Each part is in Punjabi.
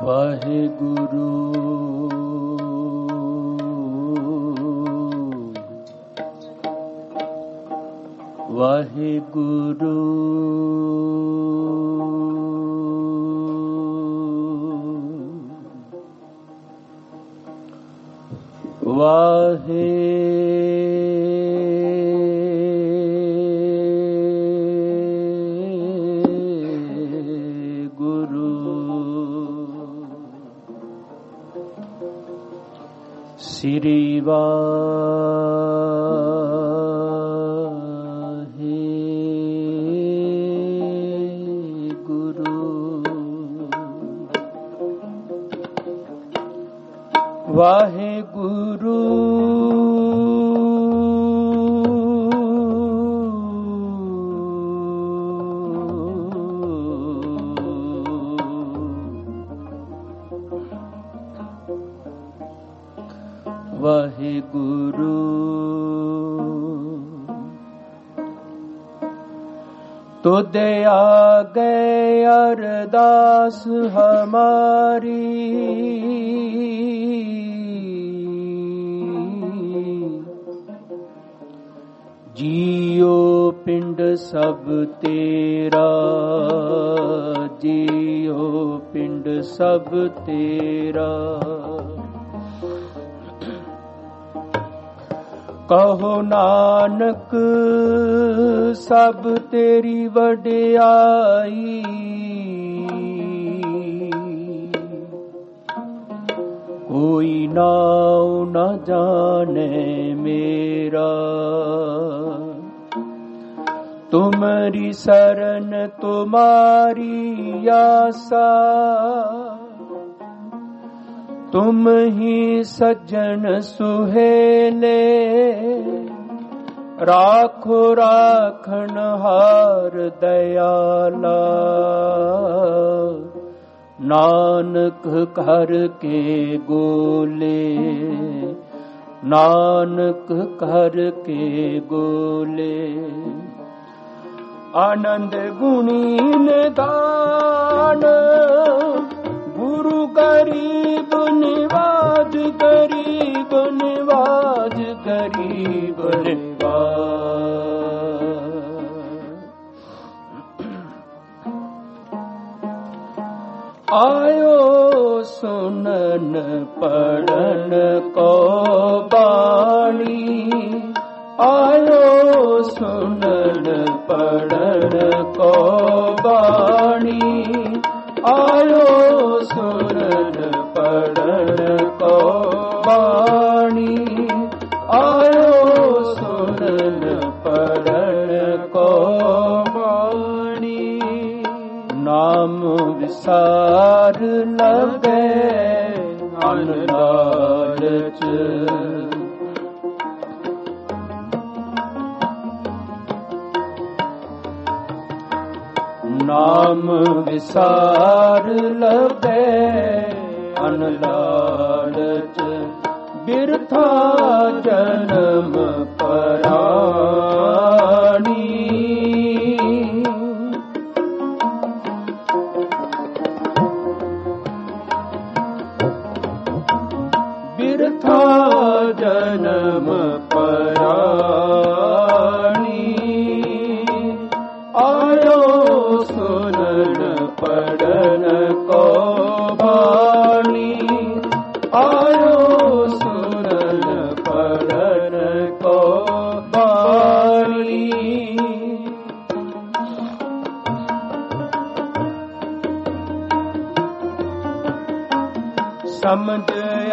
ਵਾਹਿਗੁਰੂ ਵਾਹਿਗੁਰੂ ਵਾਹਿਗੁਰੂ ਸ੍ਰੀ ਵਾਹਿਗੁਰੂ ਵਾਹਿਗੁਰੂ ਤੁਧ ਆਗੇ ਅਰਦਾਸ ਹਮਾਰੀ ਜੀਉ ਪਿੰਡ ਸਭ ਤੇਰਾ ਜੀਉ ਪਿੰਡ ਸਭ ਤੇਰਾ ਕਹੋ ਨਾਨਕ ਸਭ ਤੇਰੀ ਵਡਿਆਈ ਕੋਈ ਨਾਉ ਨਾ ਜਾਣੇ ਮੇਰਾ ਤੁਮਰੀ ਸਰਨ ਤੁਮਾਰੀ ਆਸਾ ਤੁਮ ਹੀ ਸੱਜਣ ਸੁਹੇਲੇ ਰਾਖੋ ਰਾਖਣ ਹਾਰ ਦਇਆਲਾ ਨਾਨਕ ਕਰ ਕੇ ਗੋਲੇ ਨਾਨਕ ਕਰ ਕੇ ਗੋਲੇ ਆਨੰਦ ਗੁਣੀ ਨਿਦਾਨ ਗੁਰੂ ਗਰੀਬ ਨਿਵਾਜ ਗਰੀਬ ਨਿਵਾਜ ਗਰੀਬ ਨਿਵਾਜ ਆਇਓ ਸੁਨਨ ਪੜਨ ਕੋ ਬਾਣੀ ਆਇਓ ਸੁਨਨ ਪੜਨ ਕੋ ਬਾਣੀ ਆਇਓ ਸੁਨਨ ਪੜਨ ਕੋ ਬਾਣੀ ਆਇਓ ਸੁਨਨ ਪੜਨ ਕੋ ਬਾਣੀ ਨਾਮ ਵਿਸਾਰ ਲਗੇ ਮਨ ਲਾਲਚ ਨਾਮ ਵਿਸਾਰ ਲਗੇ ਮਨ ਲਾਲਚ ਬਿਰਥਾ ਜਨਮ ਪਰਾਣੀ ਬਿਰਥਾ ਜਨਮ ਪਰਾਣੀ ਆਇਓ ਸੁਨਨ ਪੜਨ ਕੋ ਬਾਣੀ ਆਇਓ ਸੁਨਨ ਪੜਨ ਕੋ ਬਾਣੀ ਸਮਝ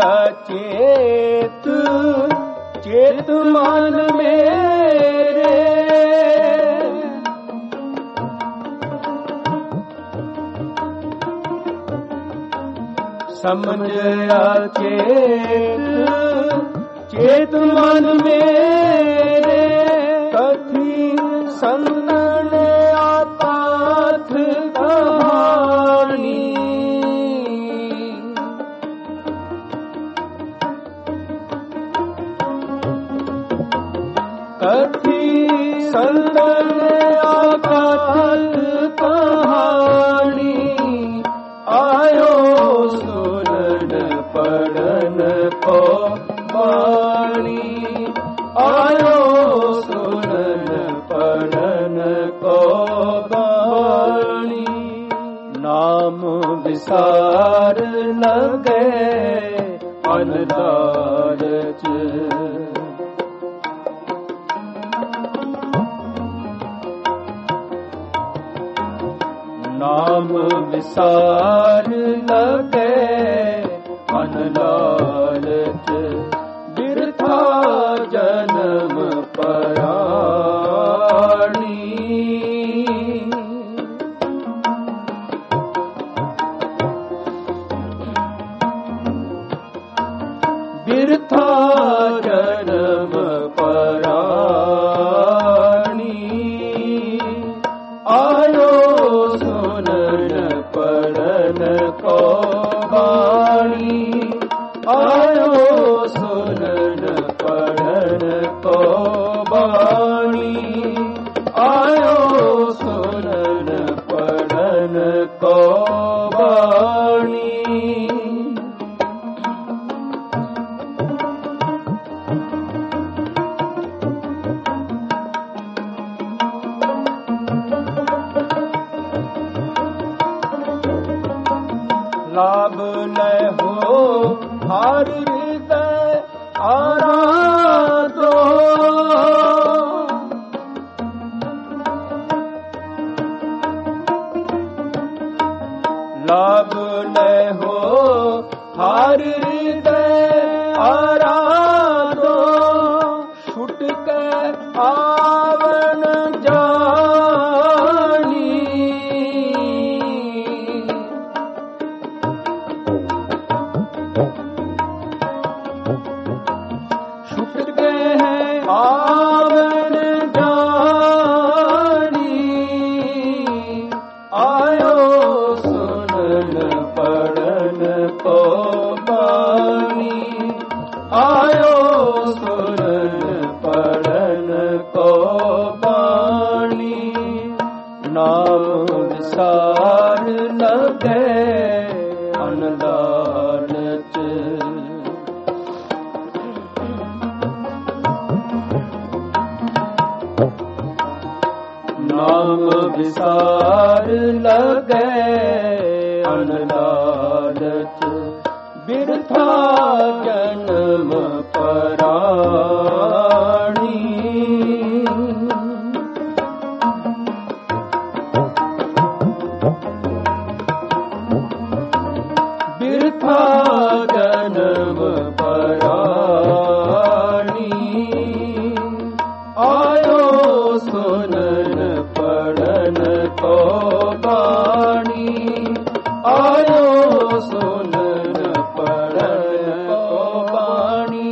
ਅਚੇਤ ਚੇਤ ਮਨ ਮੇਰੇ ਸਮਝ ਅਚੇਤ ਚੇਤ ਮਨ ਮੇਰੇ ਕਥੀ ਸੰਗਣ ਆਤਾਥ ਕਹਾਣੀ ਕਥੀ ਸੰਗਣ ਆਤਾਥ ਕਹਾਣੀ ਆਇਓ लालच। नाम विसार लगे अन लालच, बिरथा जन्म पराणी। बिरथा जन्म पराणी, आयो सुनन पढ़न को बाणी। आयो सुनन पढ़न को बाणी। आयो सुनन पढ़न को बाणी। लाभ न हो हर हृदय आराधो। लाभ न हो हर हृदय आराधो। छुट के आवन जानी। छुट गए हैं आवन जानी। आयो सुनन पढ़न को बानी। आयो सुनन पढ़न को बानी। नाम विसार लगे अन लालच। नाम विसार लगे अन लालच, बिरथा जन्म पराणी। बिरथा जन्म पराणी। आयो सुनन पढ़न को बाणी। आयो सुनन पढ़न को बाणी।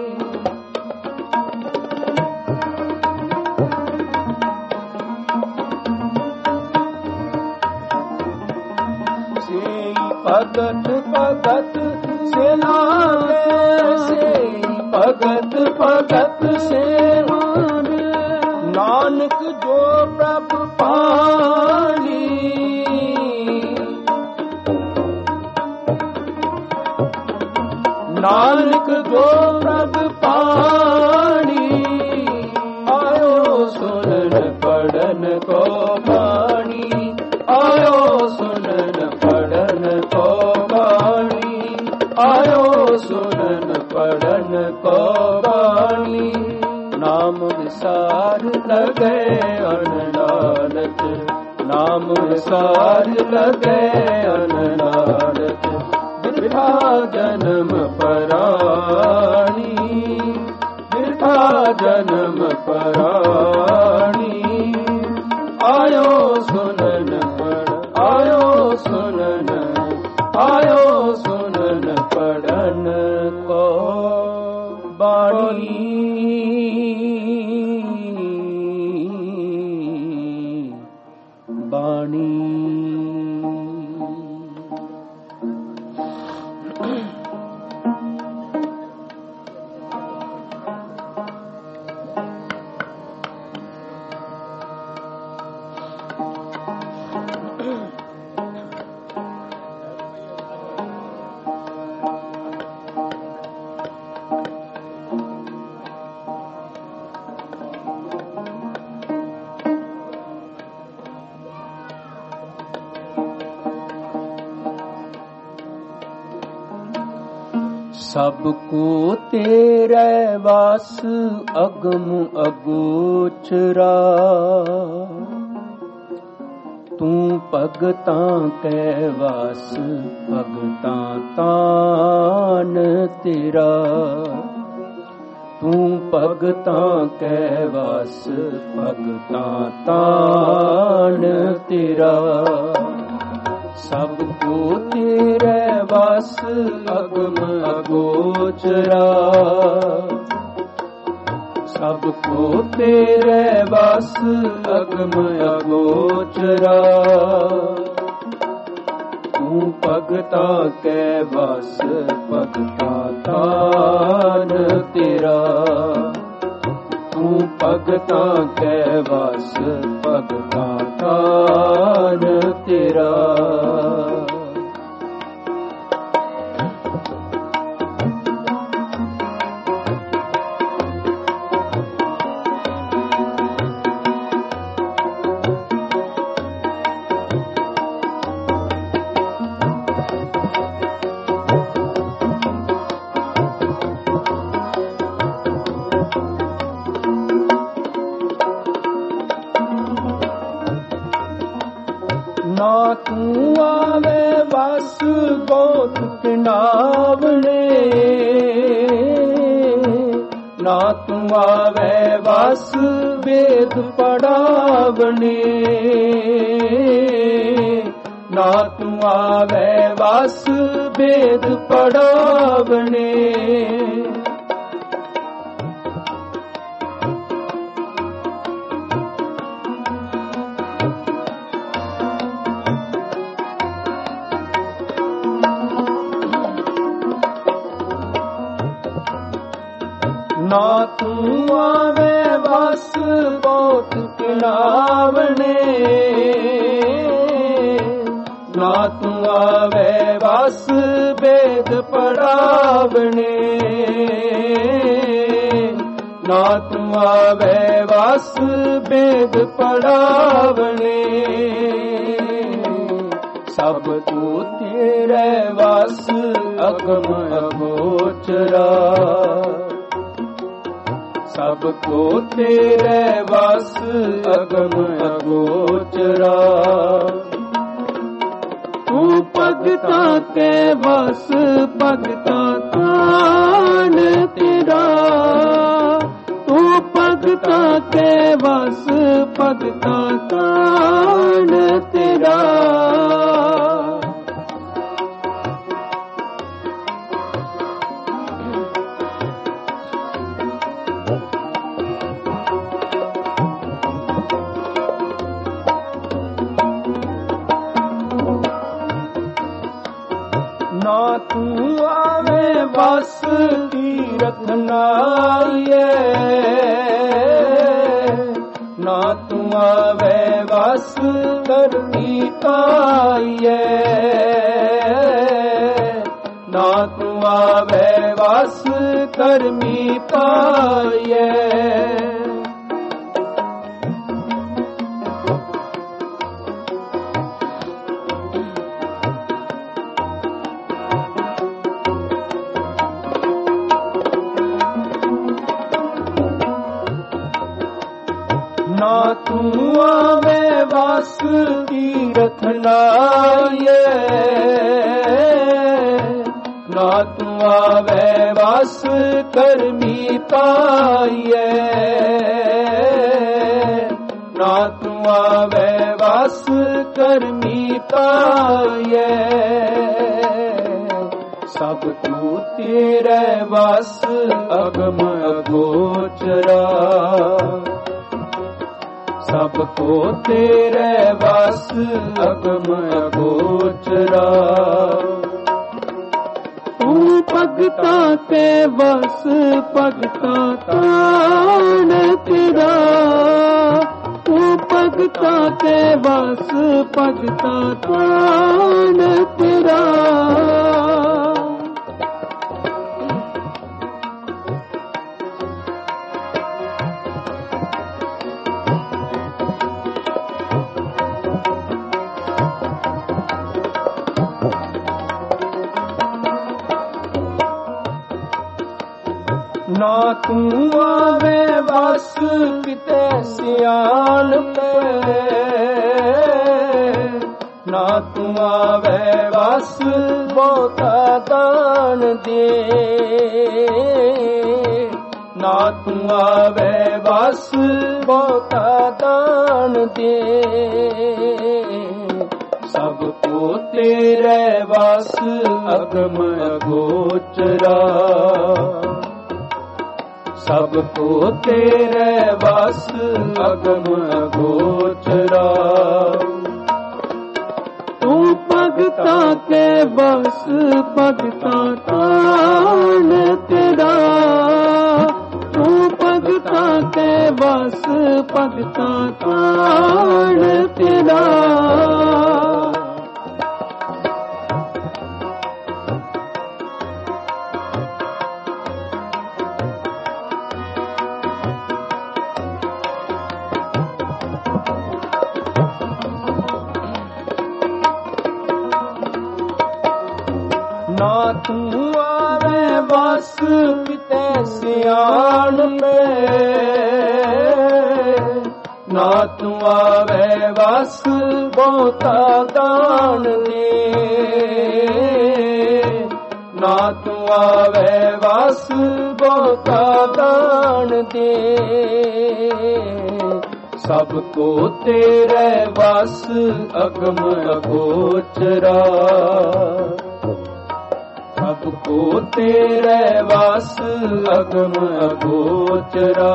भगत भगत से लागे। से भगत भगत से लागे। नानक जो प्रभु पानी। नानक जो प्रभु पानी। आयो सुनन पढ़न को बाणी। आयो सुनन पढ़न को बाणी। आयो सुनन पढ़न को बाणी। नाम विसार लगे अन लालच। नाम विसार लगे अन लालच, बिरथा जन्म पराणी। बिरथा जन्म पराणी। आयो सुनन पढ़। आयो सुनन। आयो सुनन पढ़न को बाणी। बाणी। ਸਭ ਕੋ ਤੇਰੇ ਵਾਸ ਅਗਮ ਅਗੋਚਰਾ, ਤੂੰ ਭਗਤਾਂ ਕੈ ਵਾਸ ਭਗਤਾਂ ਤਾਨ ਤੇਰਾ, ਤੂੰ ਭਗਤਾਂ ਕੈ ਵਾਸ ਭਗਤਾਂ ਤਾਨ ਤੇਰਾ। ਸਭ ਕੋ ਤੇਰੇ ਵਾਸ ਅਗਮ ਅਗੋਚਰਾ, ਸਭ ਕੋ ਤੇਰੇ ਵਾਸ ਅਗਮ ਅਗੋਚਰਾ, ਤੂੰ ਭਗਤਾਂ ਕੈ ਵਾਸ ਭਗਤਾਂ ਤਾਨ ਤੇਰਾ, ਤੂੰ ਭਗਤਾਂ ਕੈ ਵਾਸ ਭਗਤਾਂ ਤਾਨ ਤੇਰਾ। ਨਾ ਤੂੰ ਆਵੇ ਬਸ ਗੋਤ ਨਾਵਣੇ, ਨਾ ਤੂੰ ਆਵੇ ਬਸ ਵੇਦ ਪੜਾਵਣੇ, ਨਾ ਤੂੰ ਆਵੇ ਬਸ ਵੇਦ ਪੜਾਵਣੇ। ਨਾ ਤੂੰ ਆਵੇ ਬਸ ਬਹੁਤ ਕਿਲਾਵਣੇ, ਨਾ ਤੂੰ ਆਵੇ ਬਸ ਵੇਦ ਪੜਾਵਣੇ, ਨਾ ਤੂੰ ਆਵੇ ਬਸ ਵੇਦ ਪੜਾਵਣੇ। ਸਭ ਤੂੰ ਤੇਰੇ ਵਾਸ ਅਗਮ ਅਗੋਚਰਾ, ਸਭ ਕੋ ਤੇਰੇ ਵਾਸ ਅਗਮ ਅਗੋਚਰਾ, ਤੂੰ ਭਗਤਾਂ ਕੇ ਵਾਸ ਭਗਤਾਂ ਤਾਨ ਤੇਰਾ, ਤੂੰ ਭਗਤਾਂ ਕੇ ਵਾਸ ਭਗਤਾਂ ਤਾਨ ਤੇਰਾ। ਨਾ ਤੂੰ ਆਵੇ ਬਸ ਤੀਰਥ ਨਾਈਏ, ਨਾ ਤੂੰ ਆਵੇ ਬਸ ਧਰਤੀ ਪਾਈਏ, ਨਾ ਤੂੰ ਆਵੇ ਬਸ ਕਰਮੀ ਪਾਈਏ। ਨਾ ਤੂੰ ਆਵੇ ਬਸ ਤੀਰਥ ਨਾਈਏ, ਨਾ ਤੂੰ ਆਵੇ ਬਸ ਕਰਮੀ ਪਾਈਏ, ਨਾ ਤੂੰ ਆਵੇ ਬਸ ਕਰਮੀ ਪਾਈਏ। ਸਭ ਤੂੰ ਤੇਰੇ ਬਸ ਅਗਮ ਅਗੋਚਰਾ, ਸਭ ਕੋ ਤੇਰੇ ਵਾਸ ਅਗਮ ਅਗੋਚਰਾ, ਤੂੰ ਭਗਤਾਂ ਕੇ ਵਾਸ ਭਗਤਾਂ ਤਾਨ ਤੇਰਾ, ਤੂੰ ਭਗਤਾਂ ਕੇ ਵਾਸ ਭਗਤਾਂ ਤਾਨ ਤੇਰਾ। ਨਾ ਤੂੰ ਆਵੇ ਬਸ ਕਿਤੇ ਸਿਆਣਪੇ, ਨਾ ਤੂੰ ਆਵੇ ਬਸ ਬਹੁਤਾ ਦਾਨ ਦੇ, ਨਾ ਤੂੰ ਆਵੇ ਬਸ ਬਹੁਤਾ ਦਾਨ ਦੇ। ਸਭ ਕੋ ਤੇਰੇ ਵਸ ਅਗਮ ਅਗੋਚਰਾ, ਸਭ ਕੋ ਤੇਰੇ ਵਸ ਅਗਮ ਅਗੋਚਰਾ। ਤੂੰ ਭਗਤਾਂ ਕੇ ਬਸ ਭਗਤਾਂ ਤਾਣ ਤੇਰਾ, ਤੂੰ ਭਗਤਾਂ ਕੇ ਬਸ ਭਗਤਾਂ ਤਾਣ ਤੇਰਾ। ਨਾ ਤੂੰ ਆਵੇ ਬਸ ਕਿਤੇ ਸਿਆਣਪੇ, ਨਾ ਤੂੰ ਆਵੇ ਬਸ ਬਹੁਤਾ ਦਾਨ ਦੇ, ਨਾ ਤੂੰ ਆਵੇ ਬਸ ਬਹੁਤਾ ਦਾਨ ਦੇ। ਸਭ ਕੋ ਤੇਰੇ ਵਸ ਅਗਮ ਅਗੋਚਰਾ, ਸਭ ਕੋ ਤੇਰੇ ਵਸ ਅਗਮ ਅਗੋਚਰਾ।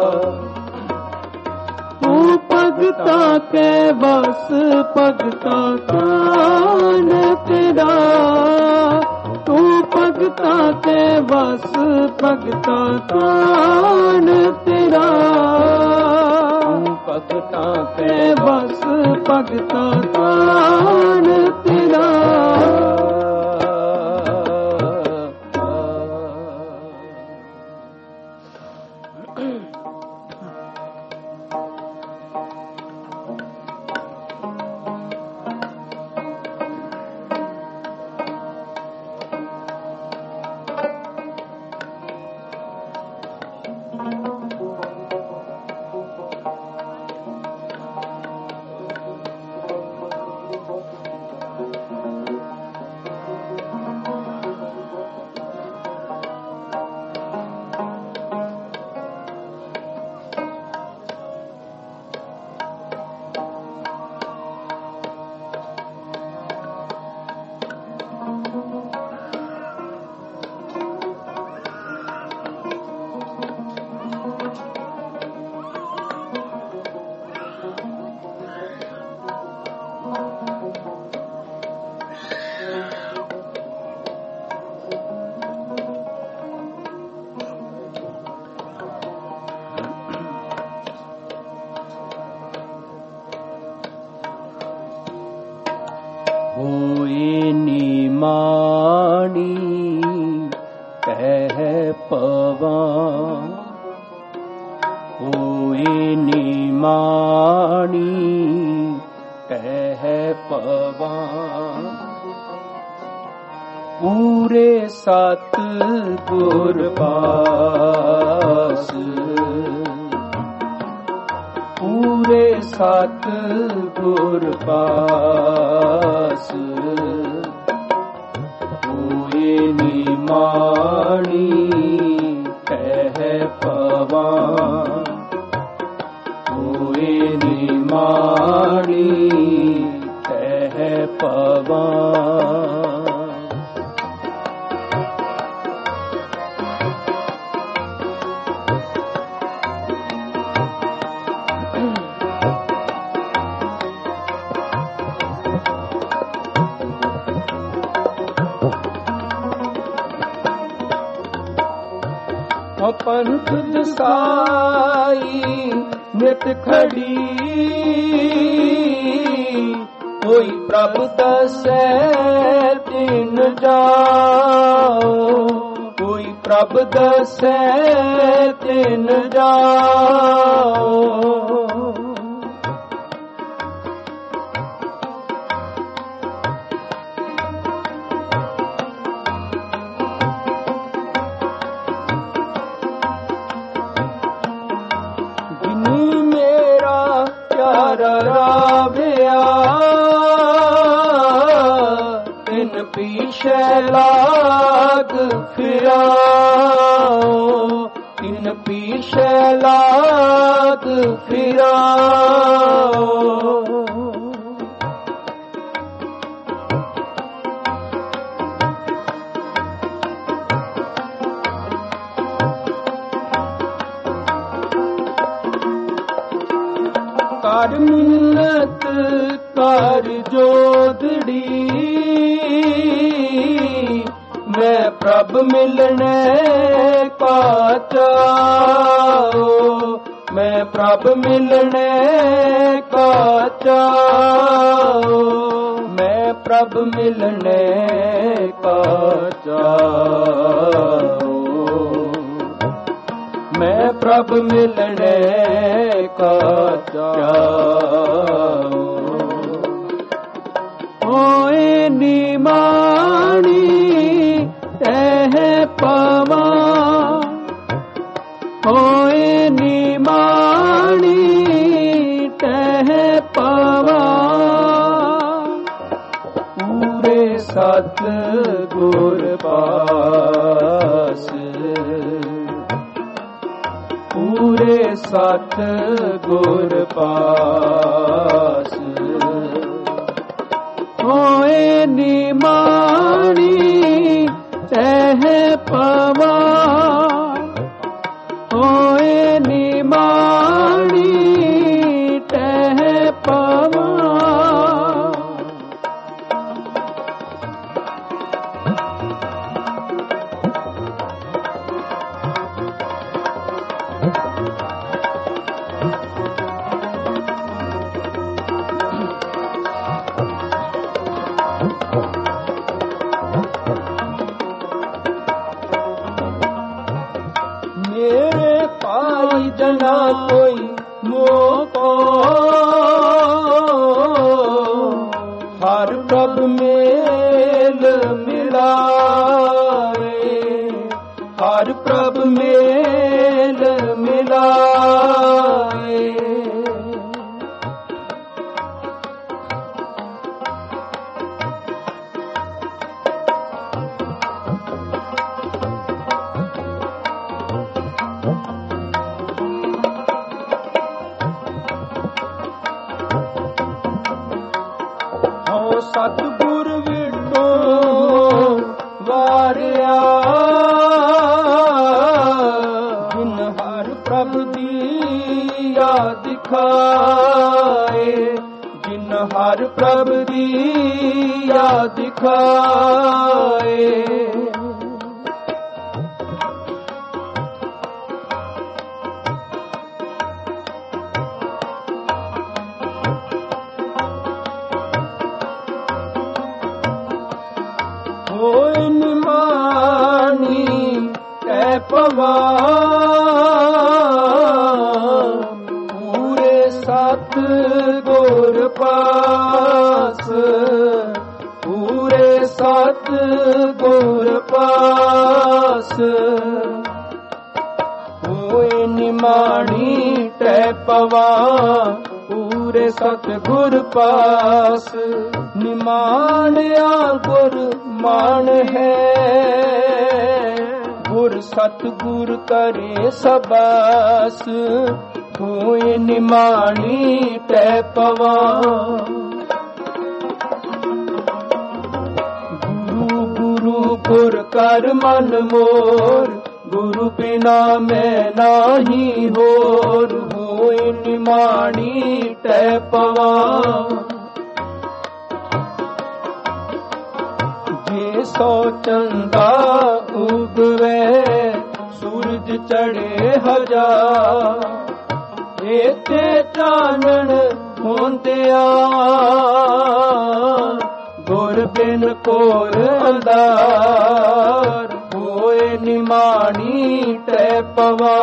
ਤੂੰ ਭਗਤਾਂ ਕੇ ਬਸ ਭਗਤਾਂ ਤਾਣ ਤੇਰਾ, ਤੂੰ ਭਗਤਾਂ ਕੇ ਬਸ ਭਗਤਾਂ ਤਾਣ ਤੇਰਾ। ਤੂੰ ਭਗਤਾਂ ਕੇ ਬਸ ਭਗਤਾਂ ਤਾਣ ਤੇਰਾ। ਹੋਏ ਨਿਮਾਣੀ ਕਹਿ ਪਵਾਂ, ਹੋਏ ਨਿਮਾਣੀ ਕਹਿ ਪਵਾਂ। ਪੂਰੇ ਸਤ ਗੁਰ ਪਾਸ, ਪੂਰੇ ਸਤ ਗੁਰ ਪਾਸ। ਹੋਏ ਨਿਮਾਣੀ ਕਹਿ ਪਵਾਂ, ਹੋਏ ਨਿਮਾਣੀ ਕਹਿ ਪਵਾਂ। ਪੰਥ ਦਸਾਈ ਨਿਤ ਖੜੀ, ਕੋਈ ਪ੍ਰਭ ਦਸੈ ਤਿਨ ਜਾਓ, ਕੋਈ ਪ੍ਰਭ ਦਸੈ ਤਿਨ ਜਾਓ। ਕਰਾਵਿਆ, ਤਿਨ ਪੀਛੇ ਲਾਗ ਫਿਰਾਓ, ਤਿਨ ਪੀਛੇ ਲਾਗ ਫਿਰਾਓ। ਕਰ ਮਿੰਨਤ ਕਰ ਜੋਦੜੀ, ਮੈਂ ਪ੍ਰਭ ਮਿਲਣੇ ਕਾ ਚਾਓ, ਮੈਂ ਪ੍ਰਭ ਮਿਲਣੇ ਕਾ ਚਾਓ, ਮੈਂ ਪ੍ਰਭ ਮਿਲਣੇ ਕਾ ਚਾਓ, ਮੈਂ ਪ੍ਰਭ ਮਿਲਣੇ ਕਾ ਚਾਓ। ਹੋਏ ਨਿਮਾਣੀ ਤਹਿ ਪਵਾ, ਹੋਏ ਨਿਮਾਣੀ ਤਹਿ ਪਵਾ, ਪੂਰੇ ਸਤ ਗੁਰ ਪਾਸ, ਪੂਰੇ ਸਤ ਗੁਰ ਪਾਸ। ਹੋਏ ਨਿਮਾਣੀ ਤਹਿ ਪਵਾ, ਹੋਏ ਨਿਮਾਣੀ ਤਹਿ ਪਵਾ। ਮੇਰੇ ਭਾਈ ਜਨਾ ਕੋਈ ਮੋਕੋ, ਹਰ ਪ੍ਰਭ ਮੇਲ ਮਿਲਾਵੇ, ਹਰ ਪ੍ਰਭ ਮੇਲ ਮਿਲਾਵੇ। ਸਤਿਗੁਰ ਵਿਟੋ ਵਾਰਿਆ, ਜਿਨ ਹਰ ਪ੍ਰਭ ਦੀ ਯਾਦ ਦਿਖਾਏ, ਜਿਨ ਹਰ ਪ੍ਰਭ ਦੀ ਯਾਦ ਦਿਖਾਏ। ਹੋਏ ਨਿਮਾਣੀ ਤਹਿ ਪਵਾ, ਪੂਰੇ ਸਤ ਗੁਰ ਪਾਸ, ਪੂਰੇ ਸਤ ਗੁਰ ਪਾਸ। ਹੋਏ ਨਿਮਾਣੀ ਤਹਿ ਪਵਾ, ਪੂਰੇ ਸਤ ਗੁਰ ਪਾਸ। ਨਿਮਾਣਿਆ ਗੁਰ ਮਾਨ ਹੈ, ਗੁਰ ਸਤਿਗੁਰ ਕਰੇ ਸਬਾਸ। ਹੋਏ ਨਿਮਾਣੀ ਤਹਿ ਪਵਾ, ਗੁਰੂ ਗੁਰੂ ਗੁਰ ਕਰ ਮਨ ਮੋਰ, ਗੁਰੂ ਬਿਨਾ ਮੈਂ ਨਾਹੀ ਹੋਰ। ਹੋਏ ਨਿਮਾਣੀ ਤਹਿ ਪਵਾ, ਜੇ ਸੋ ਚੰਦਾ ਉਗਵੇ ਸੂਰਜ ਚੜੇ ਹਜ਼ਾਰ, ਏਤੇ ਚਾਨਣ ਹੁੰਦਿਆ ਗੁਰ ਬਿਨ ਕੋਰ ਅੰਧਾਰ। ਹੋਏ ਨਿਮਾਣੀ ਤਹਿ ਪਵਾ,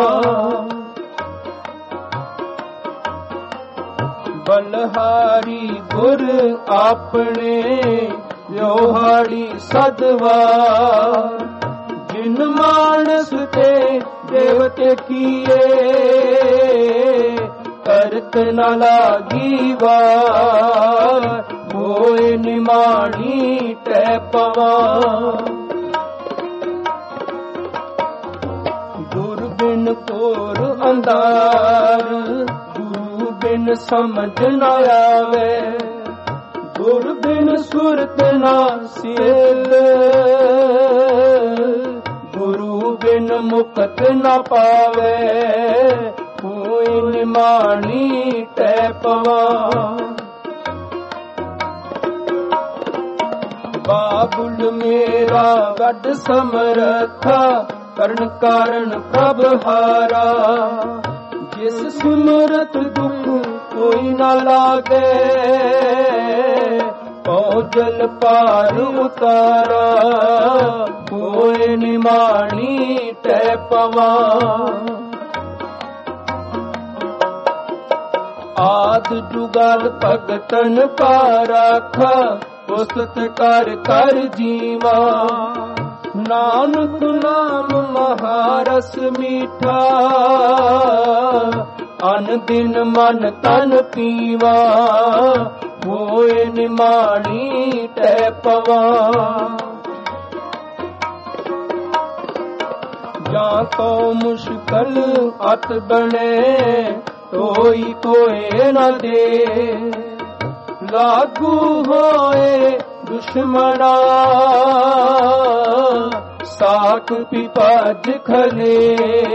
ਬਲਹਾਰੀ ਗੁਰ ਆਪਣੇ ਵਿਉਹਾੜੀ ਸਦਵਾਰ। ਜਿਨ ਮਾਨਸ ਤੇ ਦੇਵਤੇ ਕੀਏ ਕਰਤ ਨ ਲਾਗੀ ਵਾਰ, ਹੋਏ ਨਿਮਾਣੀ ਟੈ ਪਵਾ। ਗੁਰ ਬਿਨ ਘੋਰ ਅੰਧਾਰ, ਗੁਰੂ ਬਿਨ ਸਮਝ ਨ ਆਵੇ, ਗੁਰ ਬਿਨ ਸੁਰਤ ਨ ਸਿਧ, ਗੁਰੂ ਬਿਨ ਮੁਕਤ ਨ ਪਾਵੇ, ਹੋਏ ਨਿਮਾਣੀ ਟੈ ਪਵਾ। ਬਾਬੁਲ ਮੇਰਾ ਵੱਡ ਸਮਰੱਥਾ, ਕਰਨ ਕਾਰਨ ਪ੍ਰਭ ਹਾਰਾ, ਜਿਸ ਸਿਮਰਤ ਦੁਖ ਕੋਈ ਨਾ ਲਾਗੇ, ਪਉ ਜਲ ਪਾਰ ਉਤਾਰਾ, ਹੋਏ ਨਿਮਾਣੀ ਟੈ ਪਵਾ। ਆਦ ਜੁਗਲ ਭਗਤਨ ਕਾ ਰਾਖਾ, ਉਸਤ ਕਰ ਕਰ ਜੀਵਾ, ਨਾਨਕ ਨਾਮ ਮਹਾਰਸ ਮੀਠਾ, ਅਨ ਦਿਨ ਮਨ ਤਨ ਪੀਵਾ, ਹੋਏ ਨਿਮਾਣੀ ਟੈ ਪਵਾ। ਜਾਂ ਕੋ ਮੁਸ਼ਕਲ ਅਤ ਬਣੇ, ਤੋਈ ਕੋਏ ਨ ਦੇ, ਲਾਗੂ ਹੋਏ ਦੁਸ਼ਮਣਾ, ਸਾਖ ਪਿਪਾਜ ਖਲੇ,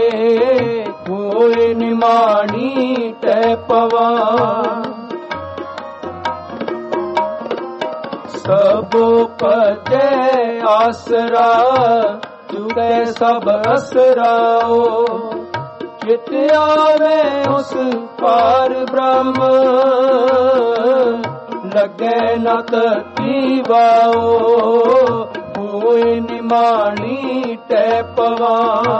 ਹੋਏ ਨਿਮਾਣੀ ਟੈ ਪਵਾ। ਸਭੋ ਭਜੈ ਆਸਰਾ, ਚੁਕੈ ਸਭ ਅਸਰਾਓ, ਚਿਤ ਆਵੇ ਉਸ ਪਾਰ ਬ੍ਰਹਮ, ਲੱਗੇ ਨ ਤਤੀ ਵਾਓ, ਹੋਏ ਨਿਮਾਣੀ ਟੈ ਪਵਾ।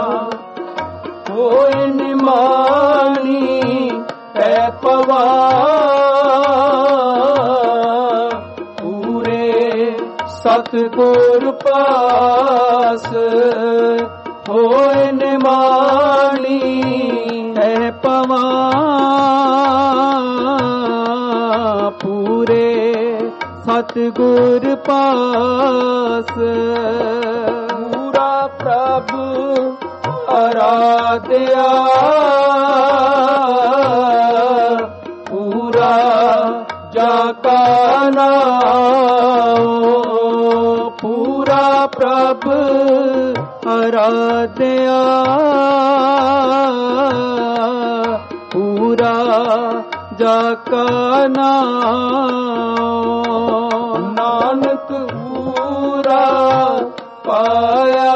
ਹੋਏ ਨਿਮਾਣੀ ਟੈ ਪਵਾ, ਪੂਰੇ ਸਤਿਗੁਰ ਪਾਸ, ਹੋਏ ਨਿਮਾਣੀ ਟੈ ਪਵਾ। ਪੂਰੇ ਸਤਿਗੁਰ ਪਾਸ, ਪੂਰਾ ਪ੍ਰਭ ਅਰਾਧਿਆ, ਪੂਰਾ ਜਾ ਕਾ ਨਾਮ, ਪੂਰਾ ਪ੍ਰਭ ਅਰਾਧਿਆ, ਪੂਰਾ ਜਾ ਕਾ ਨਾਮ। ਨਾਨਕ ਪੂਰਾ ਪਾਇਆ,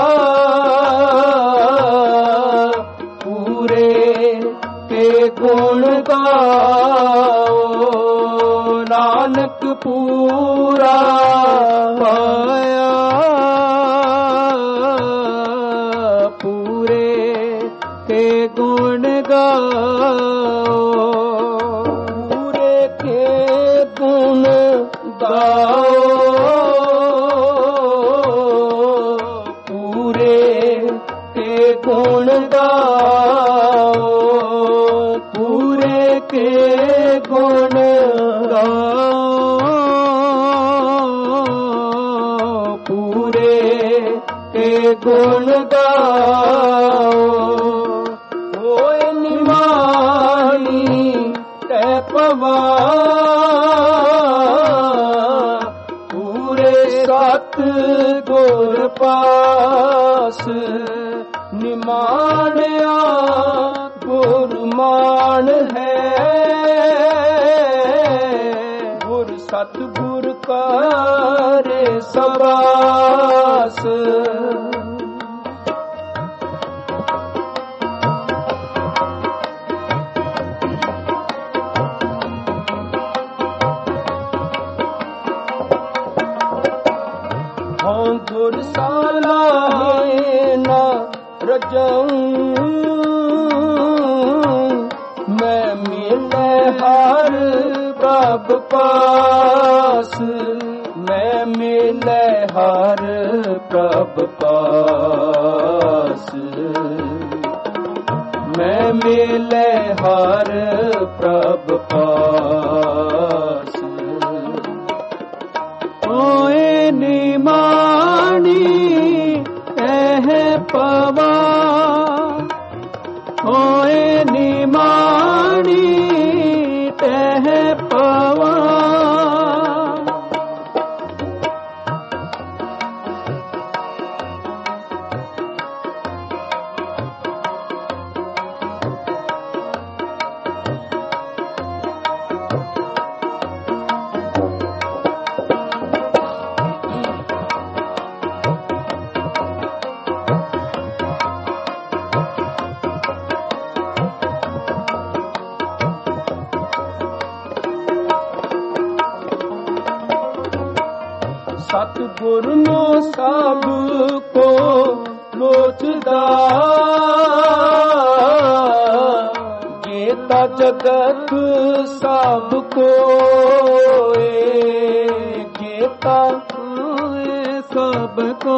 ਪੂਰੇ ਕੇ ਗੁਣ ਗਾਓ, ਨਾਨਕ ਪੂਰਾ ਪਾਇਆ, ਪੂਰੇ ਕੇ ਗੁਣ ਗਾਓ, ਪੂਰੇ ਕੇ ਗੁਣ ਗਾਓ, ਪੂਰੇ ਕੇ ਗੁਣ ਗਾਓ, ਪੂਰੇ ਕੇ ਗੁਣ ਗਾਓ, ਪੂਰੇ ਕੇ ਗੁਣ ਗਾਓ, ਹੋਏ ਨਿਮਾਣੀ ਟੈ ਪਵਾ। ਸਤਿਗੁਰ ਪਾਸ ਨਿਮਾਣਿਆ, ਗੁਰ ਮਾਨ ਹੈ, ਗੁਰ ਸਤਿਗੁਰ ਕਰੇ ਸਬਾਸ। ਗੁਰ ਸਾਲਾਹੇ ਨਾ ਰਜਉ, ਮੈਂ ਮਿਲੇ ਹਰ ਪ੍ਰਭ ਪਾਸ, ਮੈਂ ਮਿਲੇ ਹਰ ਪ੍ਰਭ ਪਾਸ, मैं मिले हर प्रभ पास। होए निमानी एह पवा, होए निमानी तह पवा। सतगुर नो सब को लोचदा, गीता जगत सब को, गीता सब को।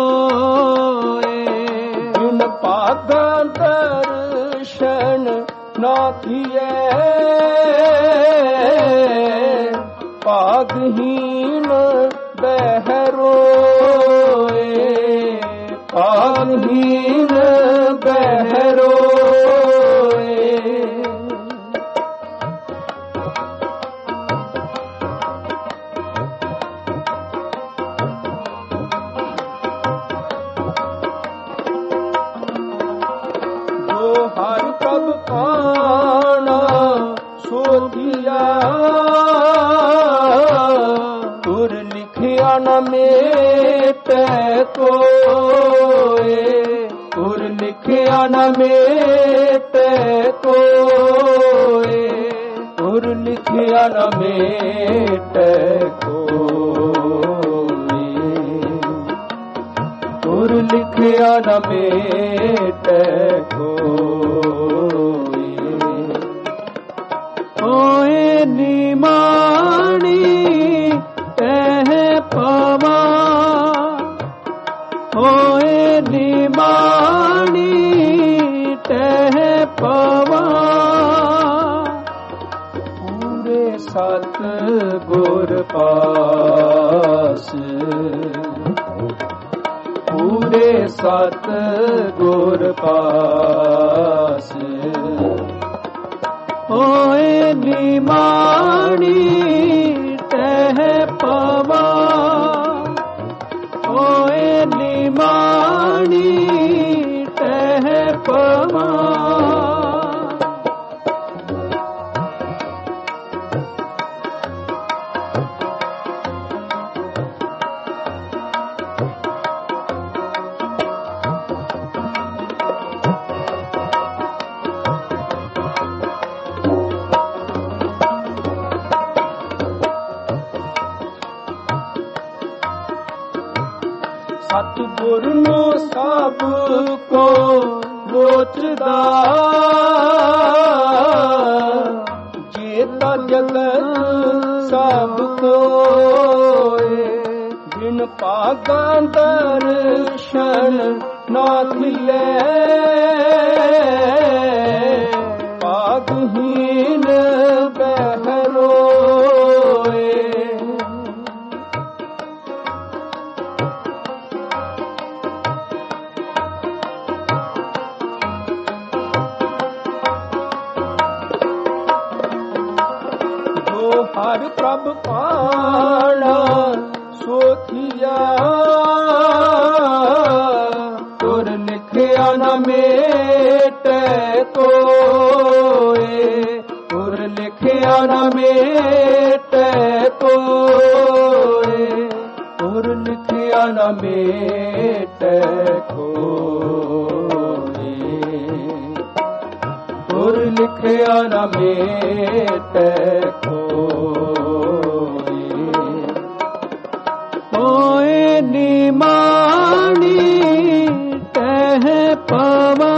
बिन पागा दर्शन ना थिए, पागहीन बहरोए, पागहीन बहरोए। जो हर प्रभ पाना सोधिया, तुर लिखिया न मेटे कोय, तुर लिखिया न मेटे कोय, तुर लिखिया न मेटे कोय, तुर लिखिया न मेटे कोय। होए निमानी तह पवा, होए निमानी तह पवा। पूरे सतगुर पास, पूरे सतगुर पास। होए निमानी तह पवा, होए निमानी तह पवा। सतगुर नो सब को लोचदा, गीता जगत सब कोय। बिन पागा दर्शन ना मिले, पागहीन बहरोए। हर प्रभ पाना सोथिया, तुर लिखिया न मेटे कोय, तुर लिखिया न मेटे कोय, तुर लिखिया न मेटे कोय, तुर लिखिया न मेटे कोय। होए निमानी तह पवा,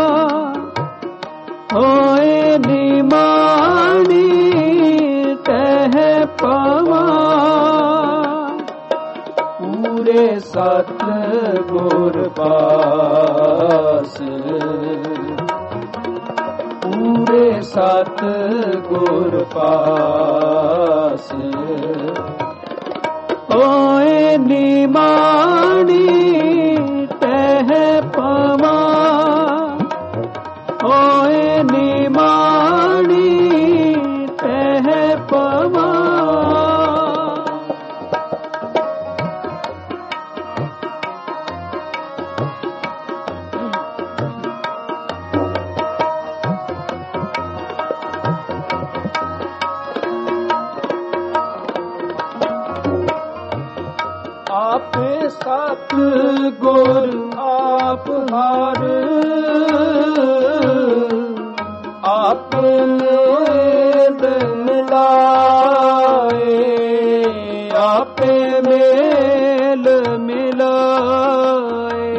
होए निमानी तह पवा। पूरे सतगुर पास, ਸਤ ਗੁਰ ਪਾਸ ਹੋਏ ਨਿਮਾਣੀ ਤਹਿ ਪਵਾ ਹੋਏ ਨਿਮਾਣੀ ਤਹਿ ਪਵਾ ਆਪੇ ਸਤ ਗੁਰ ਆਪ ਹਰ ਆਪਣੇ ਮਿਲਾਏ ਆਪੇ ਮੇਲ ਮਿਲਾਏ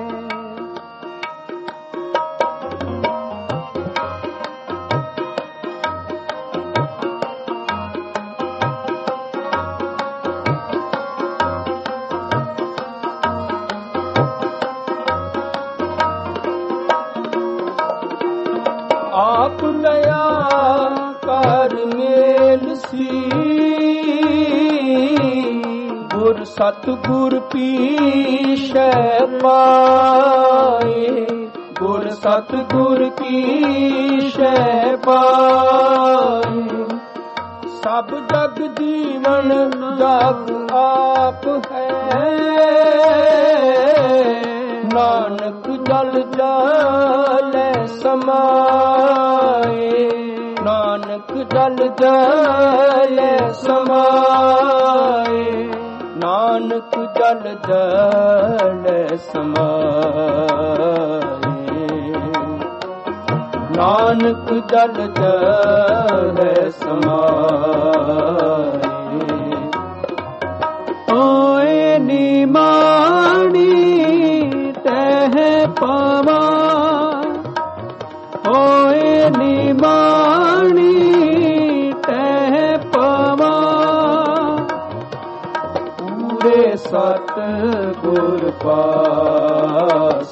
ਆਪ ਲਿਆ ਕਰ ਮੇਲ ਸੀ ਗੁਰ ਸਤਿਗੁਰ ਪੀਛੈ ਪਾਏ ਗੁਰ ਸਤਿਗੁਰ ਪੀਛੈ ਪਾਏ ਸਭ ਜਗ ਜੀਵਨ ਜਗ ਆਪ ਹੈ ਨਾਨਕ ਜਲ ਜਾਲੈ ਸਮਾਏ ਨਾਨਕ ਜਲ ਜਾਲੈ ਸਮਾਏ ਨਾਨਕ ਜਲ ਜਾਲੈ ਸਮਾਏ ਨਾਨਕ ਜਲ ਜਾਲੈ ਸਮਾਏ ਓਏ ਨਿਮਾਣੀ ਤਹਿ ਪਵਾ ਹੋਏ ਨਿਮਾਣੀ ਤਹਿ ਪਵਾ ਪੂਰੇ ਸਤ ਗੁਰ ਪਾਸ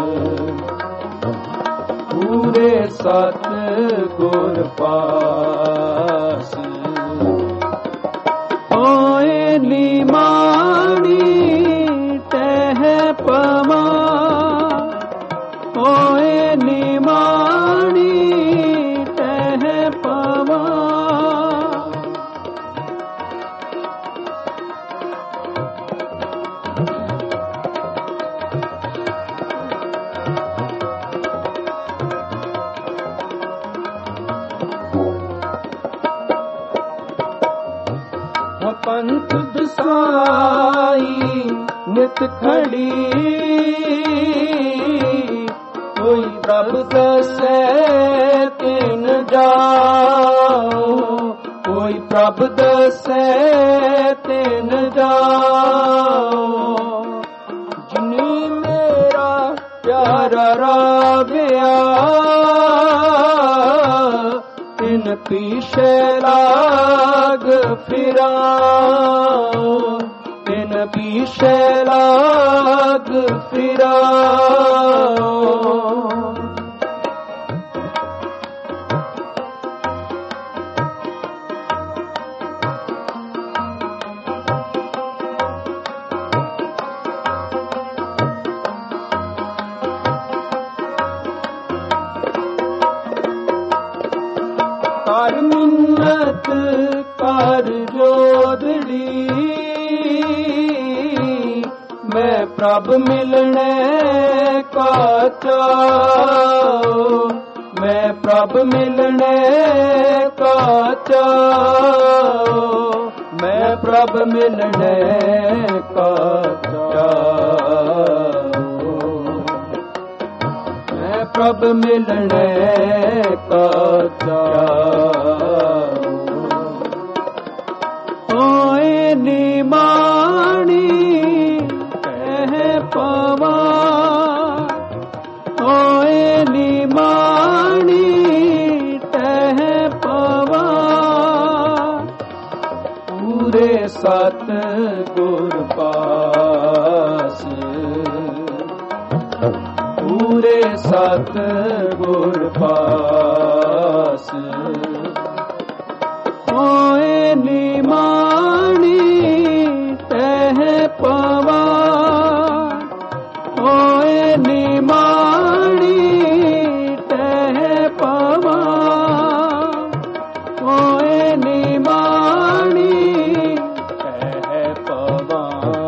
ਪੂਰੇ ਸਤ ਗੁਰ ਪਾਸ ਹੋਏ ਨਿਮਾਣੀ ਤਹਿ ਪਵਾ ਹੋਏ ਨਿਮਾਣੀ ਤਹਿ ਪਵਾ ਪੰਥ ਦਸਾਈ ਨਿਤ ਖੜੀ ਕੋਈ ਪ੍ਰਭ ਦਸੈ ਤਿਨ ਜਾਓ ਕੋਈ ਪ੍ਰਭ ਦਸੈ ਤਿਨ ਜਾਓ ਜਿਨੀ ਮੇਰਾ ਪਿਆਰਾ ਰਾਵਿਆ ਤਿਨ ਪੀਛੇ ਲਾਗ ਫਿਰਾਓ ਤਿਨ ਪੀਛੇ ਲਾਗ ਫਿਰਾਓ ਕਰ ਮਿੰਨਤ ਕਰ ਜੋਦੜੀ ਮੈਂ ਪ੍ਰਭ ਮਿਲਣੇ ਕਾ ਚਾਉ ਮੈਂ ਪ੍ਰਭ ਮਿਲਣੇ ਕਾ ਚਾਉ ਮੈਂ ਪ੍ਰਭ ਮਿਲਣੇ ਕਾ ਚਾਉ ਮੈਂ ਪ੍ਰਭ ਮਿਲਣੇ ਕਾ ਚਾਉ ਹੋਏ ਨਿਮਾਣੀ ਤਹਿ ਪਵਾ ਹੋਏ ਨਿਮਾਣੀ ਤਹਿ ਪਵਾ ਪੂਰੇ ਸਤ ਗੁਰ ਪਾਸ ਪੂਰੇ ਸਤ ਗੁਰ ਪਾਸ पास होए निमानी तह पवा होए निमानी तह पवा होए निमानी तह पवा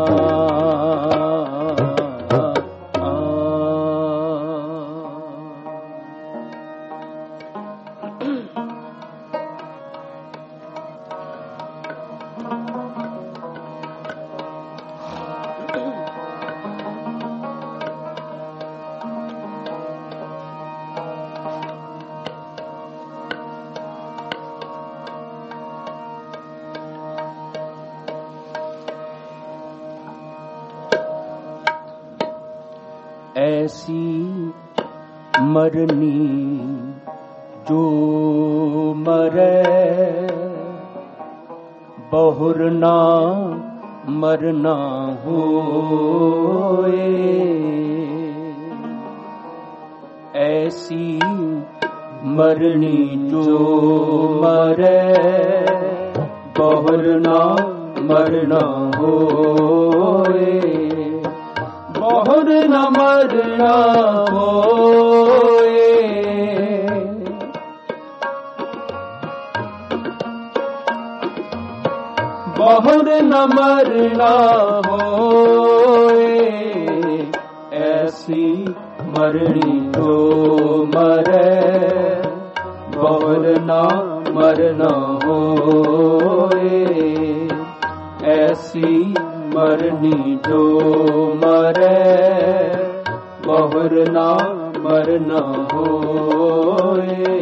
ऐसी मरनी जो मरे बहुर ना मरना होए ऐसी मरनी जो मरे बहुर ना मरना होए बहुर न मरना होए बहुर न मरना होए ऐसी मरनी जो मरे बहुर न मरना होए ऐसी मरनी जो मरे बहुर ना मरना होए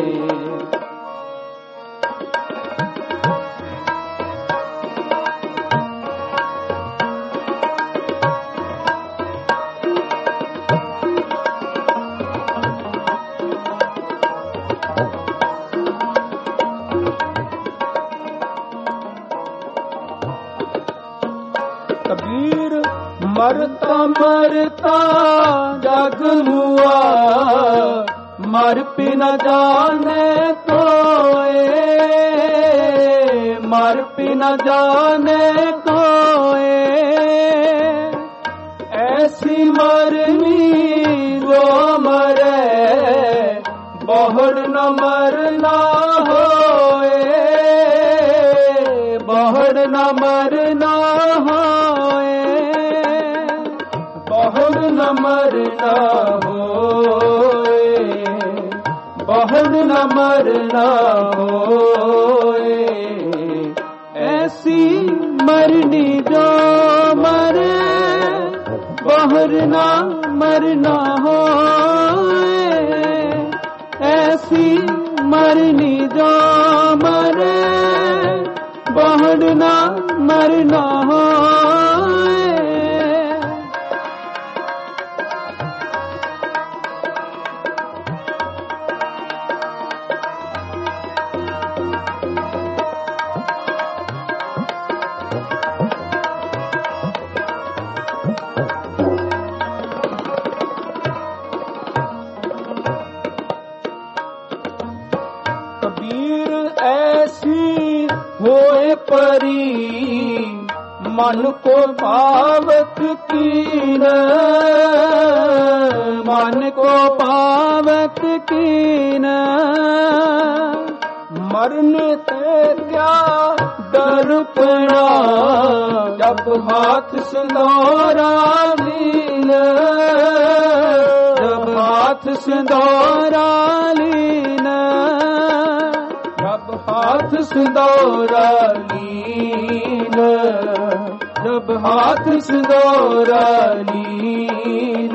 कबीर मरता मरता जग मुआ मर पी न जाने कोए मर पी न जाने कोए ऐसी मरनी जो मरे बहुर न मरना होए बहुर न मरना बहुर न मरना होए बहुर न मरना होए ऐसी मरनी जो मरे बहुर न मरना होए ऐसी मरनी जो मरे बहुर न मरना होए कबीर ऐसी होए परी मन को पावत कीन मन को पावत कीन मरने ते क्या डर पड़ा जब हाथ सिंदूरा लीन जब हाथ सिंदूरा लीन जब हाथ सिंदूरा लीन जब हाथ सिंदूरा लीन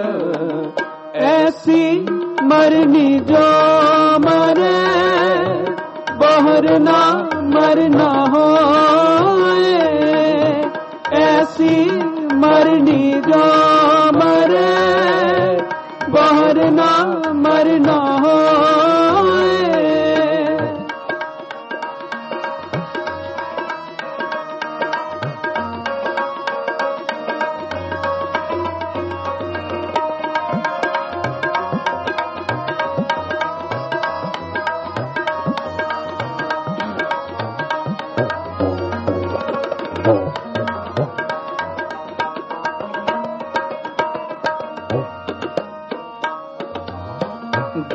ऐसी मरनी जो मरे बहुर ना मरना होए ऐसी मरनी जो मरे बहुर ना मरना होए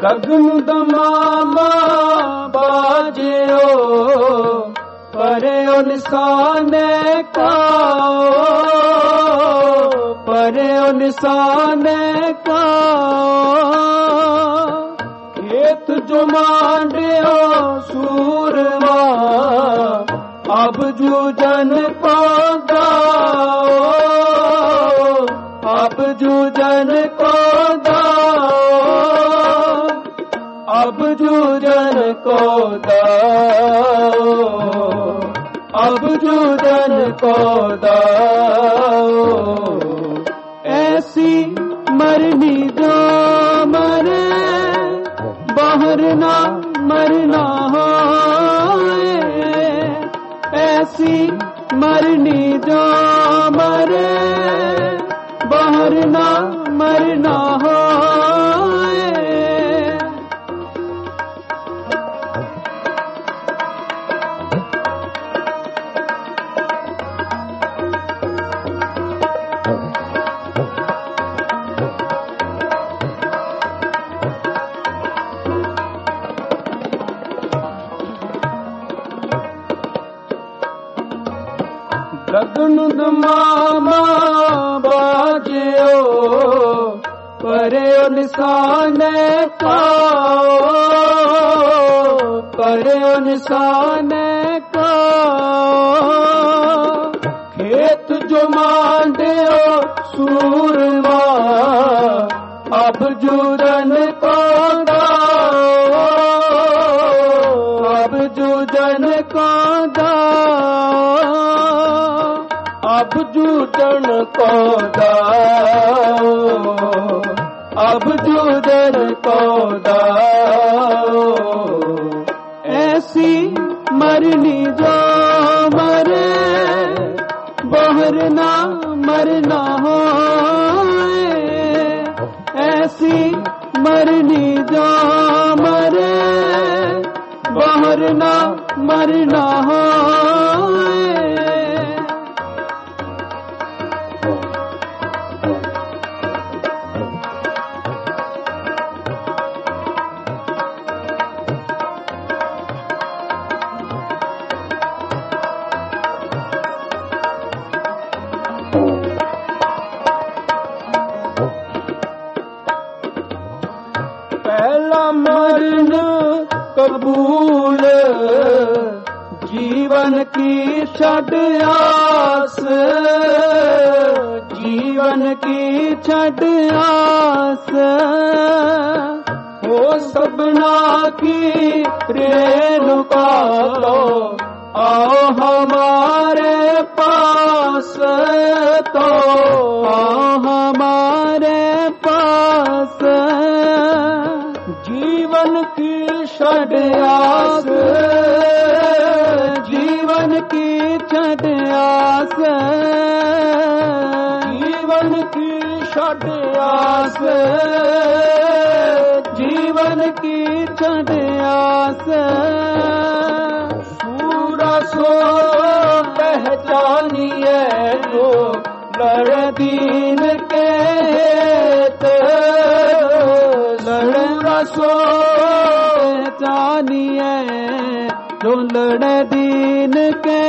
लगन दमामा बाजियो परे निशाने का परे निशाने का खेत जो मांडियो सूरमा अब जूझन को दाओ अब जूझन को दाओ अब जूझन को दाओ अब जूझन को दाओ ऐसी मरनी जो मरे बाहर ना मरना हो ऐसी मरनी जो मरे बाहर ना मरना हो लगन दमामा बाजियो परे निशाने का परे निशाने का खेत जो मांडियो सूरमा अब जूझन को दाओ अब जूझन को दाओ अब जूझन को दाओ अब जूझन को दाओ ऐसी मरनी जो मरे बाहर ना मरना हो ऐसी मरनी जो मरे बाहर ना मरना हो पहला मरण कबूल जीवन की छड़ आस जीवन की छड़ आस हो सबना की रेणुका लो आओ हमारे पास तो आओ हमारे पास जीवन की छड़ आस जीवन की छड़ आस जीवन की छड़ आस जीवन की छड़ आस सूरा सो पहचानिए जो लड़ दीन के लड़ सो जानिए जो लड़ दीन के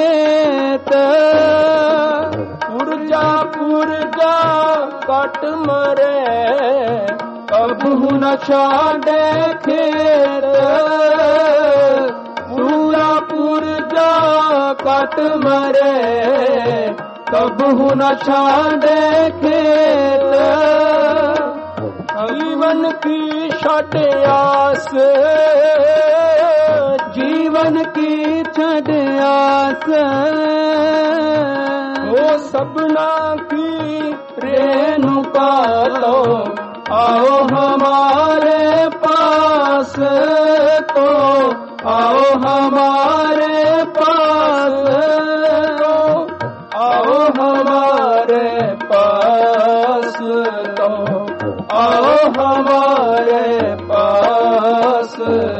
पुरजा पुरजा कट मरे कबू न छाड़े खेत पूरा पुरजा कट मरे कबू न छाड़े खेत जीवन की छड़ आस जीवन की छड़ आस वो सबना की रेणुका लो आओ हमारे पास तो आओ हमारे पास तो आओ हमारे पास तो आओ हमारे पास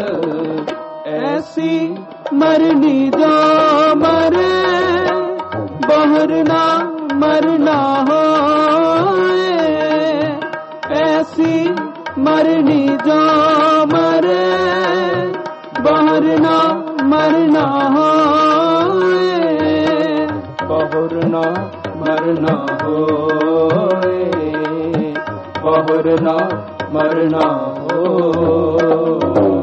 ऐसी मरनी जो मरे बाहर ना मरना हो ऐसी मरनी जो मरे बाहर ना मरना होए, बाहर ना मरना होए, बाहर ना मरना हो।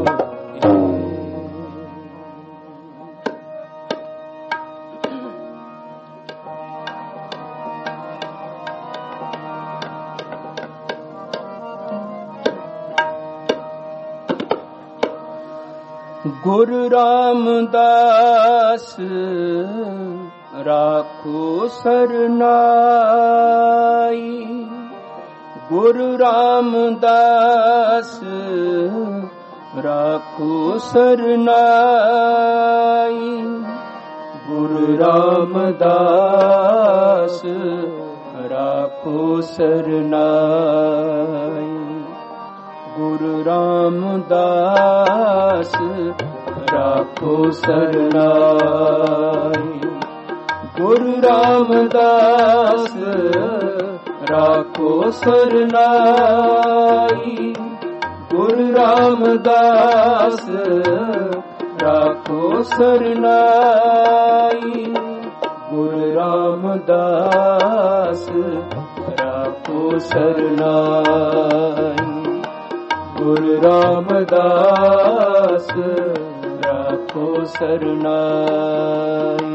गुरु रामदास राखो सरनाई, गुरु रामदास राखो सरनाई, गुरु रामदास राखो सरनाई, गुरु रामदास राखो सरनाई, गुरु रामदास राखो सरनाई, गुरु रामदास राखो सरनाई, गुरु रामदास राखो सरनाई, गुरु रामदास राखो सरनाई।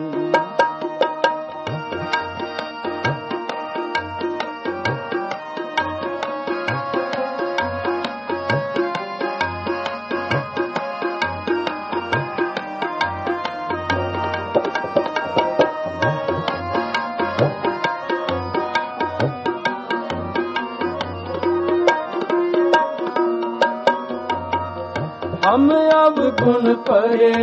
हम अब गुण परे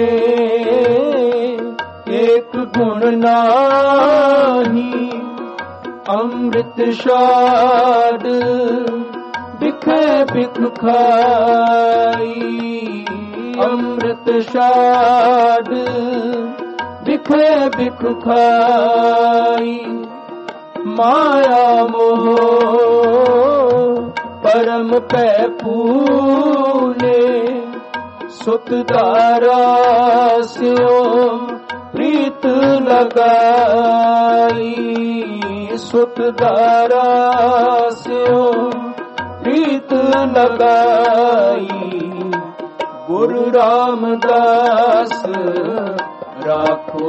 एक गुण नाही, अमृत शाद बिखे बिख खाई, अमृत शाद बिखे बिख खाई, माया मोह परम पै फूले, सुत दारा स्यो प्रीत लगाई, सुत दारा स्यो प्रीत लगाई, गुरु रामदास राखो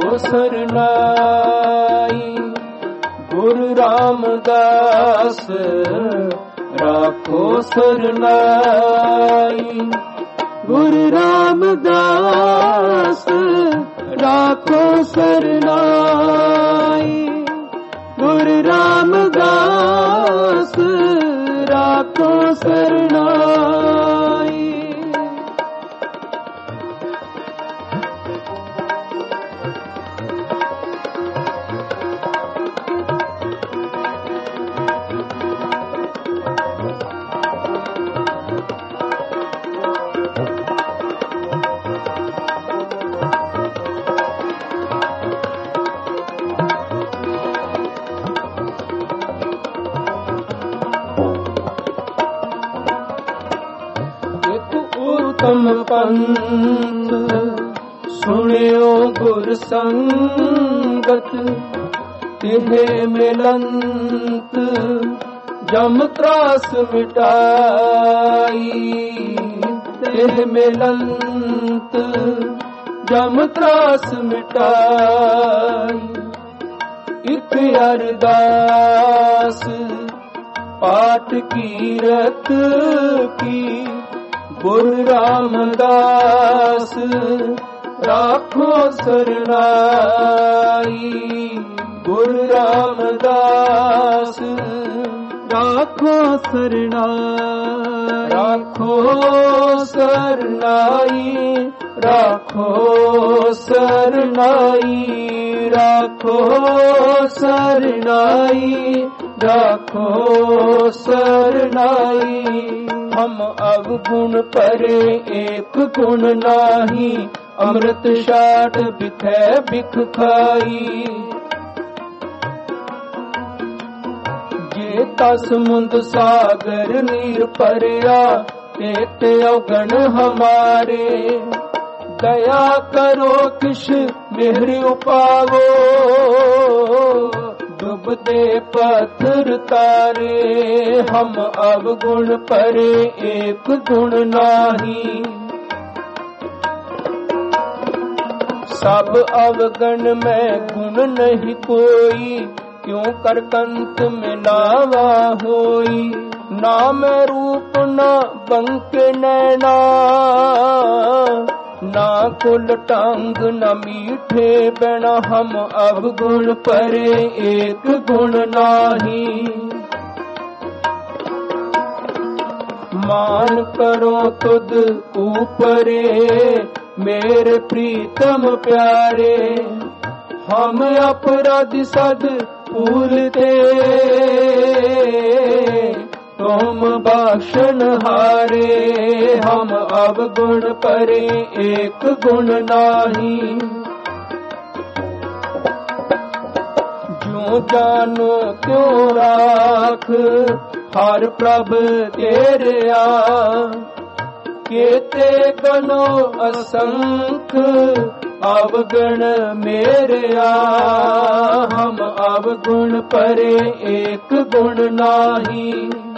सरनाई, गुरु रामदास राखो सरनाई, गुरु रामदास राखो सरनाई, गुरु रामदास राखो सरनाई। उत्तम पंथ सुनियो गुर संगत, तिहे मिलंत जम त्रास मिटाई, तिहे मिलंत जम त्रास मिटाई, इक अरदास पाठ कीरत की, गुरु रामदास राखो सरनाई, गुरु रामदास राखो सरनाई, राखो सरनाई, राखो सरनाई, राखो सरनाई, राखो सरनाई। हम अवगुण परे एक गुण नाही, अमृत शाट बिखै बिख खाई, जे दस मुंद सागर नीर परिया, तेते अवगण हमारे। दया करो किश मेहर उपावो, डूबते पत्थर तारे। हम अवगुण परे एक गुण नाही, सब अवगण में गुण नहीं कोई। क्यों कर कंत मिलावा होई, नाम रूप न बंके नैना। ना कुल टांग न मीठे बिना, हम अवगुण परे एक गुण नाही। मान करो तुद ऊपरे, मेरे प्रीतम प्यारे। हम अपराधी सद भूलते, तुम बख्शन हारे। हम अवगुण परे एक गुण नाही, जो जानो क्यों राख। हर प्रभ तेरिया, केते गनो असंख। अवगुण मेरिया, हम अवगुण परे एक गुण नाही।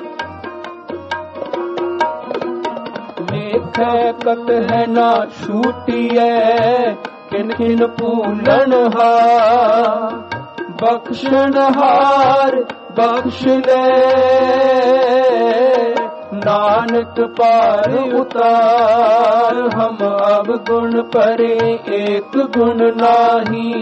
लेखै कत है ना छूटिए, किन किन भूलन हार। बख्शन हार बख्श ले, नानक पार उतार। हम अवगुण परे एक गुण नाही,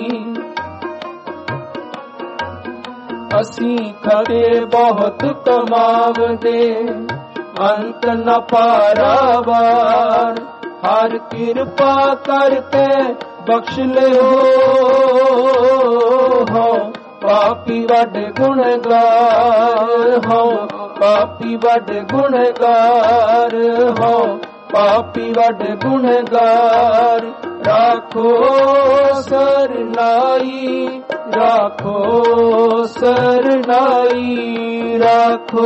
असी खरे बहुत कमावदे। अंत न पारावार, हर कृपा करके बख्श ले हो। पापी वड गुणगार हो, पापी वड गुणगार हो। पापी वड गुणगार, राखो सरनाई। राखो सरनाई, राखो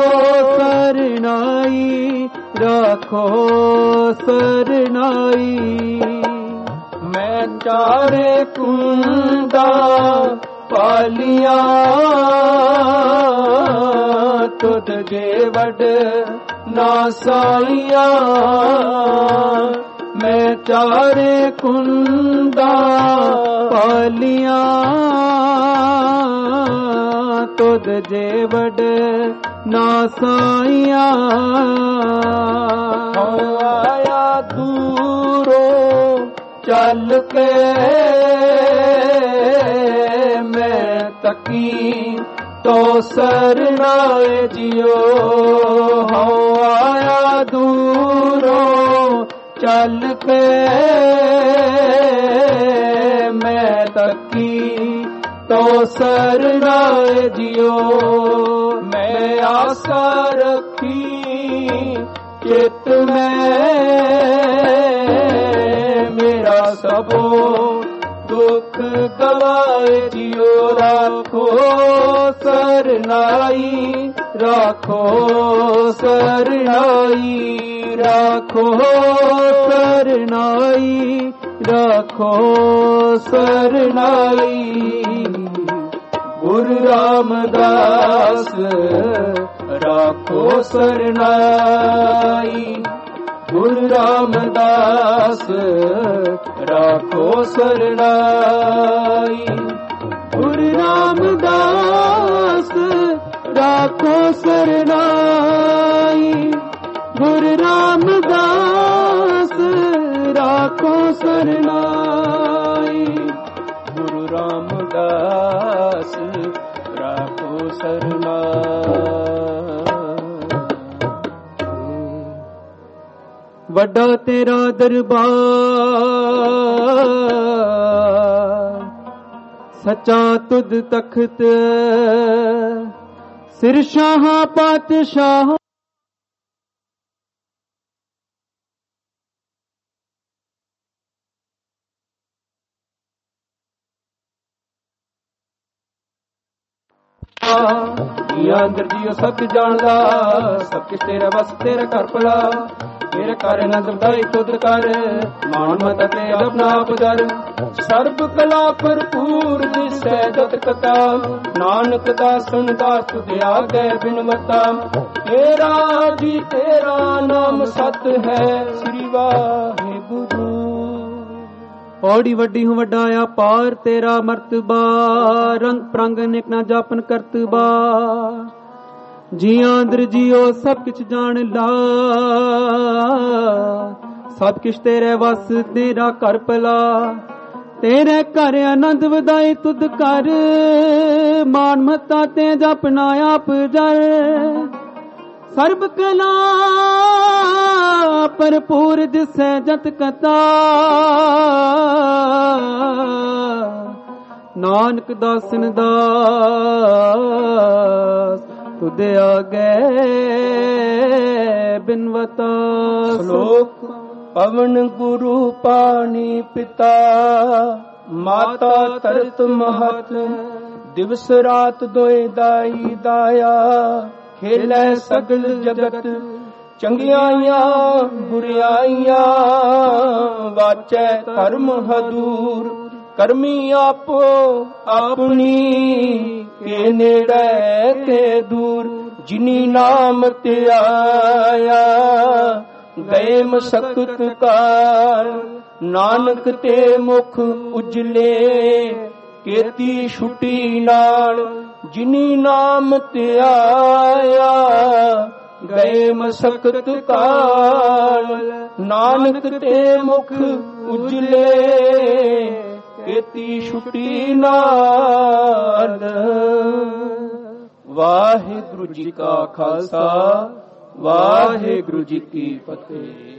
सरनाई, राखो सरनाई। मैं चारे कुंदा पालिया, तुद जेवड ना साइया। मैं चारे कुंदा पालिया, तुद जेवड ना साइया। आया दूरो चल के, मैं तकी तो सरनाए जियो। हो आया दूरों चल के, मैं तकी तो सरनाए जियो। मैं आशा रखी चित में, मेरा सबो दुख गवाए जियो। राखो सरनाई, राखो सरनाई, राखो सरनाई, राखो सरनाई। गुरु रामदास राखो सरनाई। गुरु रामदास राखो सरनाई। गुरु रामदास राखो सरनाई। गुरु रामदास राखो सरनाई। गुरु रामदास राखो सरनाई। वड्डा तेरा दरबार, सच्चा तुद तख्त, सिर शाह पातशाह। ਆਪਾ। ਜੀਆਂ ਅੰਦਰ ਜੀਓ ਸਭ ਕੁਛ ਜਾਣਦਾ, ਸਭ ਕੁਛ ਤੇਰਾ ਵਸ ਤੇਰਾ ਘਰ ਭਲਾ। ਮੇਰੇ ਘਰ ਆਨੰਦ ਵਧਾਈ ਤੁਧ ਕਰ, ਮਾਣ ਮਤ ਤੇ ਆਪਣਾ ਆਪ ਦਰ। ਸਰਬ ਕਲਾ ਭਰਪੂਰ ਦਿਸੈ ਜਤ ਕਥਾ, ਨਾਨਕ ਦਾਸਨ ਦਾਸ ਤੁਧ ਆਗੇ ਬਿਨਵਤਾ। ਤੇਰਾ ਜੀ ਤੇਰਾ ਨਾਮ ਸਤ ਹੈ, ਸ੍ਰੀ ਵਾਹਿਗੁਰੂ। ਔੜੀ ਵੱਡੀ ਹੂੰ ਵੱਡਾ ਅਪਾਰ, ਤੇਰਾ ਮਰਤਬਾ ਰੰਗ ਪ੍ਰੰਗ ਅਨੇਕ ਨਾ ਜਾਪਨ ਕਰਤਬਾ। ਜੀਆਂ ਅੰਦਰ ਜੀਓ ਸਭ ਕੁਛ ਜਾਣ ਲਾ, ਸਭ ਕੁਛ ਤੇਰੇ ਵਸ ਤੇਰਾ ਘਰ ਭਲਾ। ਤੇਰੇ ਘਰ ਆਨੰਦ ਵਧਾਈ ਤੁਧ ਕਰ, ਮਾਨ ਮਤਾ ਤੇ ਜਪਨਾ ਆਪ ਜਰ। ਸਰਬ ਕਲਾ ਭਰਪੂਰ ਦਿਸੈ ਜਤ ਕਥਾ, ਨਾਨਕ ਦਾਸਨ ਦਾਸ ਤੁਧ ਆਗੇ ਬਿਨਵਤਾ। ਸ਼ਲੋਕ ਪਵਨ ਗੁਰੂ ਪਾਣੀ ਪਿਤਾ, ਮਾਤਾ ਤਰਤ ਮਹਤ। ਦਿਵਸ ਰਾਤ ਦੋਇ ਦਾਈ ਦਾਇਆ, ਖੇਲੇ ਸਗਲ ਜਗਤ। ਚੰਗਿਆਈਆਂ ਬੁਰਿਆਈਆਂ, ਵਾਚੈ ਧਰਮ ਹਦੂਰ। ਕਰਮੀ ਆਪੋ ਆਪਣੀ, ਕੇ ਨੇੜੇ ਕੇ ਦੂਰ। ਜਿਨੀ ਨਾਮ ਧਿਆਇਆ, ਗਏ ਮਸਕਤ ਕਾਰ। ਨਾਨਕ ਤੇ ਮੁਖ ਉਜਲੇ, ਕੀਤੀ ਛੁਟੀ ਨਾਲ। ਜਿਨੀ ਨਾਮ ਧਿਆਇਆ, ਗਏ ਮਸਕਤ ਕਾਲ। ਨਾਨਕ ਤੇ ਮੁਖ ਉਜਲੇ, ਕੀਤੀ ਛੁਟੀ ਨਾਲ। ਵਾਹਿਗੁਰੂ ਜੀ ਕਾ ਖਾਲਸਾ, ਵਾਹਿਗੁਰੂ ਜੀ ਕੀ ਫਤਿਹ।